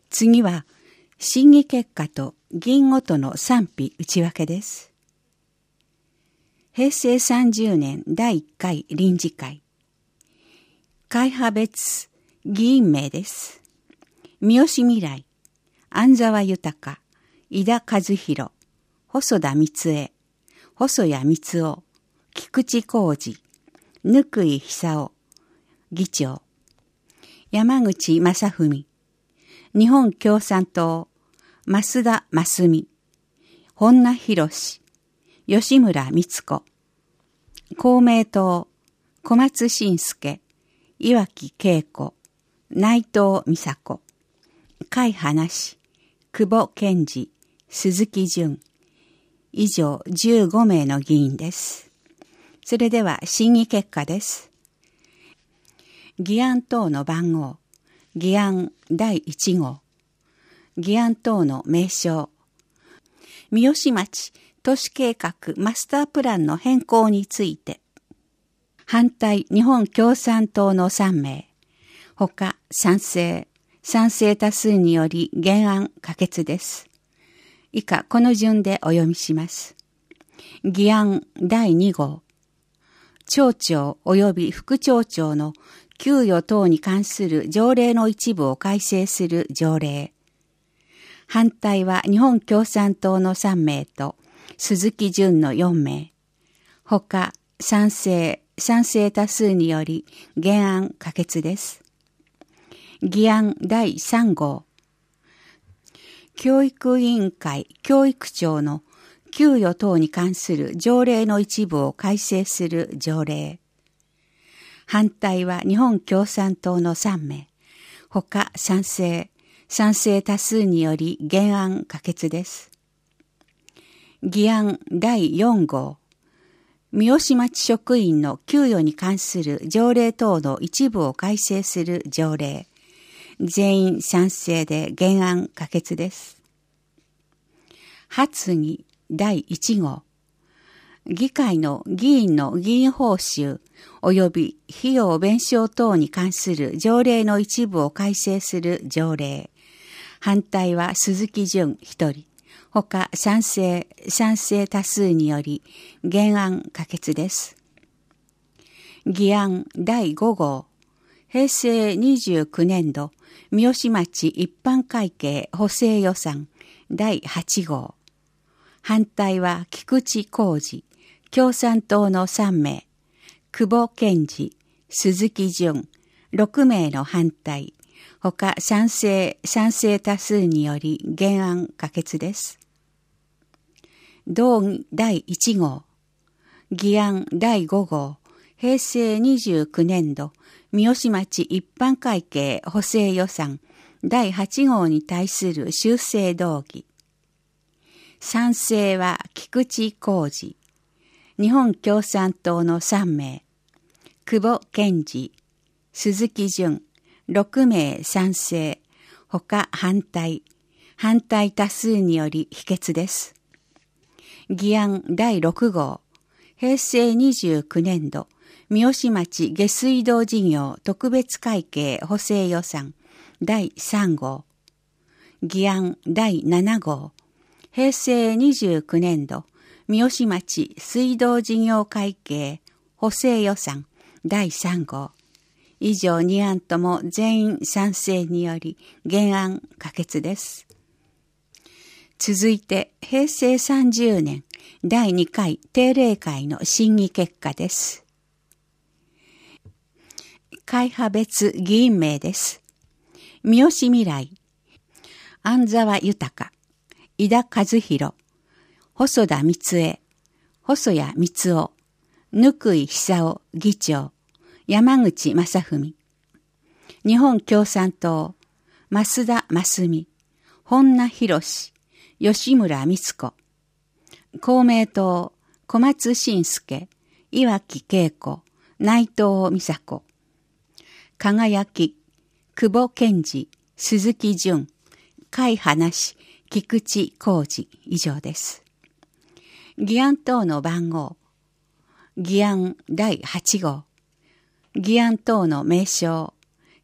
次は、審議結果と議員ごとの賛否内訳です。平成30年第1回臨時会。会派別議員名です。三好未来、安沢豊、井田和弘、細田光恵、細谷光夫、菊池浩二、貫井久夫、議長。山口正文、日本共産党、増田真澄、本名博、吉村光子。公明党、小松伸介、岩城恵子、内藤美佐子。会派なし、久保健二、鈴木淳。以上15名の議員です。それでは審議結果です。議案等の番号、議案第1号。議案等の名称。三好町都市計画マスタープランの変更について。反対日本共産党の3名。他賛成多数により原案可決です。以下この順でお読みします。議案第2号。町長及び副町長の給与等に関する条例の一部を改正する条例。反対は日本共産党の3名と鈴木淳の4名。他賛成多数により原案可決です。議案第3号。教育委員会教育長の給与等に関する条例の一部を改正する条例。反対は日本共産党の3名。他賛成多数により原案可決です。議案第4号。三好町職員の給与に関する条例等の一部を改正する条例。全員賛成で原案可決です。発議第1号。議会の議員の議員報酬及び費用弁償等に関する条例の一部を改正する条例。反対は鈴木淳1人。他賛成多数により原案可決です。議案第5号。平成29年度三好町一般会計補正予算第8号。反対は菊池浩二、共産党の3名、久保健二、鈴木淳、6名の反対。他賛成多数により原案可決です。動議第1号。議案第5号。平成29年度三好町一般会計補正予算第8号に対する修正動議。賛成は菊池浩二。日本共産党の3名。久保健二、鈴木淳、6名賛成。他反対多数により否決です。議案第6号。平成29年度三好町下水道事業特別会計補正予算第3号。議案第7号。平成29年度三好町水道事業会計補正予算第3号。以上2案とも全員賛成により原案可決です。続いて平成30年第2回定例会の審議結果です。会派別議員名です。三好未来、安沢豊、井田和弘、細田光恵、細谷光夫、貫井久夫議長、山口正文。日本共産党、増田真澄、本名博、吉村光子。公明党、小松伸介、岩城恵子、内藤美佐子。輝き、久保健二、鈴木淳。会派なし、菊池浩二。以上です。議案等の番号。議案第8号。議案等の名称。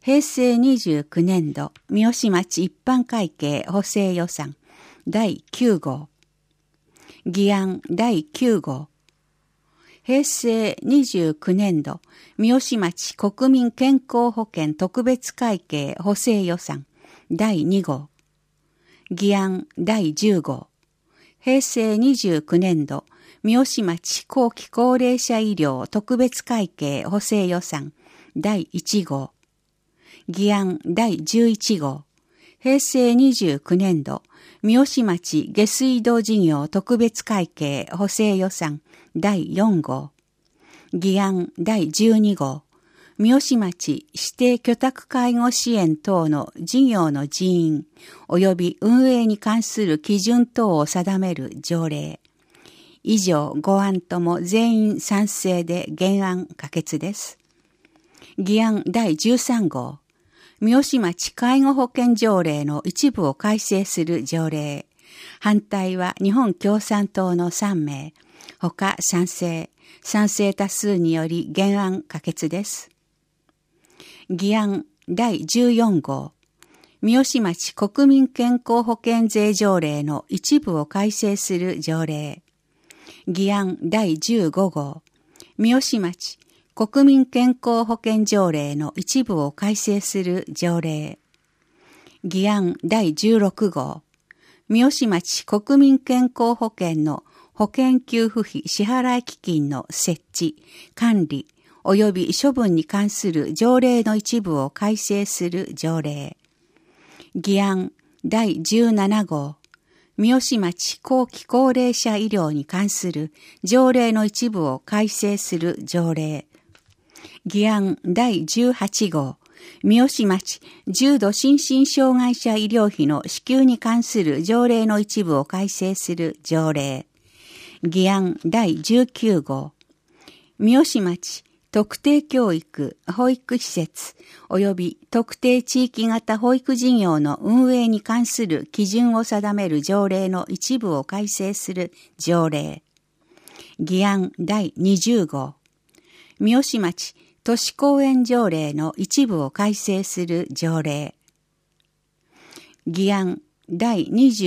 平成29年度三好町一般会計補正予算第9号。議案第9号。平成29年度三好町国民健康保険特別会計補正予算第2号。議案第10号。平成29年度三好町後期高齢者医療特別会計補正予算第1号。議案第11号。平成29年度三好町下水道事業特別会計補正予算第4号。議案第12号。三好町指定居宅介護支援等の事業の人員及び運営に関する基準等を定める条例。以上5案とも全員賛成で原案可決です。議案第13号。三好町介護保険条例の一部を改正する条例。反対は日本共産党の3名。他賛成多数により原案可決です。議案第14号。三好町国民健康保険税条例の一部を改正する条例。議案第15号。三好町国民健康保険条例の一部を改正する条例。議案第16号。三好町国民健康保険の保険給付費支払基金の設置、管理、及び処分に関する条例の一部を改正する条例。議案第17号。三好町後期高齢者医療に関する条例の一部を改正する条例。議案第18号。三好町重度心身障害者医療費の支給に関する条例の一部を改正する条例。議案第19号。三好町特定教育、保育施設及び特定地域型保育事業の運営に関する基準を定める条例の一部を改正する条例。議案第20号。三好町都市公園条例の一部を改正する条例。議案第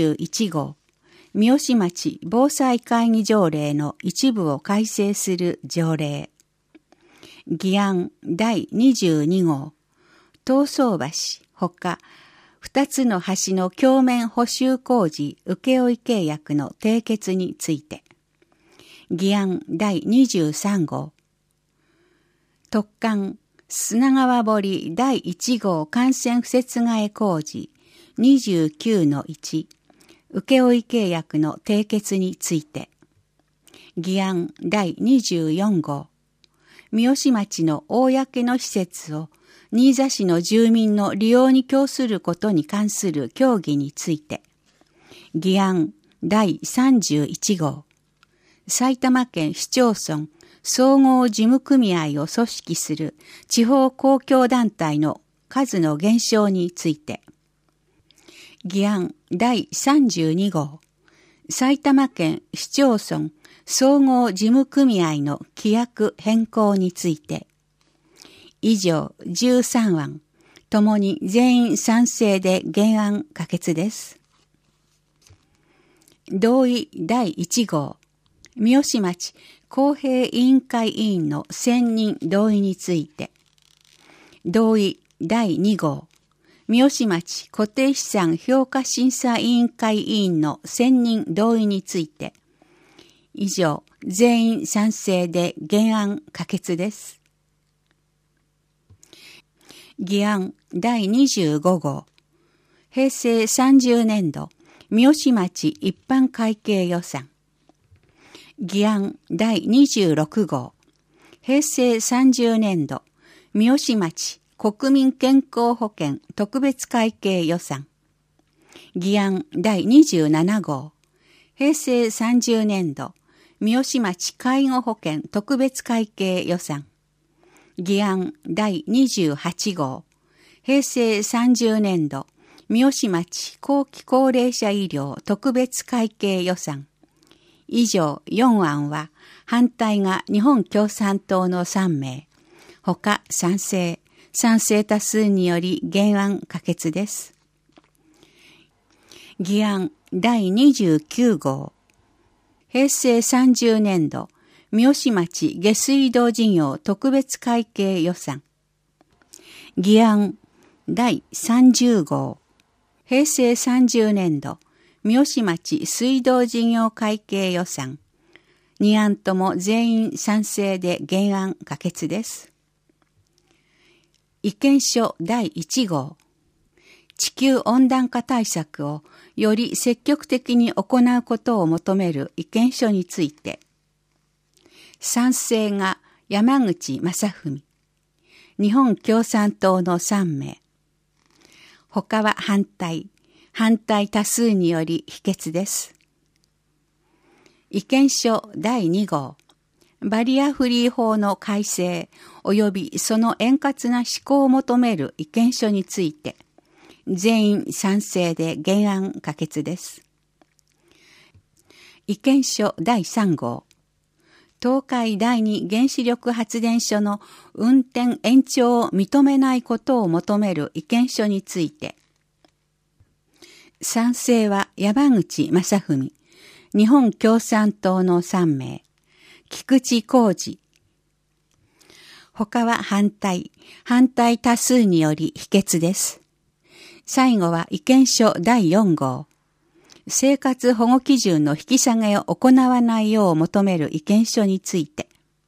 21号。三好町防災会議条例の一部を改正する条例。議案第22号。東総橋ほか2つの橋の橋面補修工事請負契約の締結について。議案第23号。特管砂川堀第1号幹線敷設替え工事 29-1 請負契約の締結について。議案第24号。三好町の公の施設を新座市の住民の利用に供することに関する協議について。議案第31号。埼玉県市町村総合事務組合を組織する地方公共団体の数の減少について。議案第32号。埼玉県市町村総合事務組合の規約変更について。以上13案、ともに全員賛成で原案可決です。同意第1号。三好町公平委員会委員の選任同意について。同意第2号。三好町固定資産評価審査委員会委員の選任同意について。以上、全員賛成で原案可決です。議案第25号。平成30年度三好町一般会計予算。議案第26号。平成30年度三好町国民健康保険特別会計予算。議案第27号。平成30年度三好町介護保険特別会計予算。議案第28号。平成30年度三好町後期高齢者医療特別会計予算。以上4案は反対が日本共産党の3名。他賛成賛成多数により原案可決です。議案第29号。平成30年度、三好町下水道事業特別会計予算。議案第30号。平成30年度、三好町水道事業会計予算。2案とも全員賛成で原案可決です。意見書第1号。地球温暖化対策をより積極的に行うことを求める意見書について、賛成が山口正文、日本共産党の3名、他は反対多数により否決です。意見書第2号、バリアフリー法の改正及びその円滑な施行を求める意見書について、全員賛成で原案可決です。意見書第3号、東海第二原子力発電所の運転延長を認めないことを求める意見書について、賛成は山口正文、日本共産党の3名、菊池浩二、他は反対多数により否決です。最後は意見書第4号、生活保護基準の引き下げを行わないよう求める意見書について、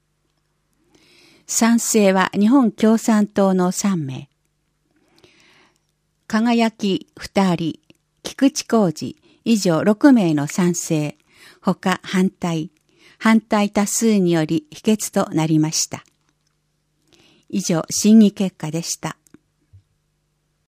賛成は日本共産党の3名、輝2人、菊池浩二以上6名の賛成、他反対多数により否決となりました。以上、審議結果でした。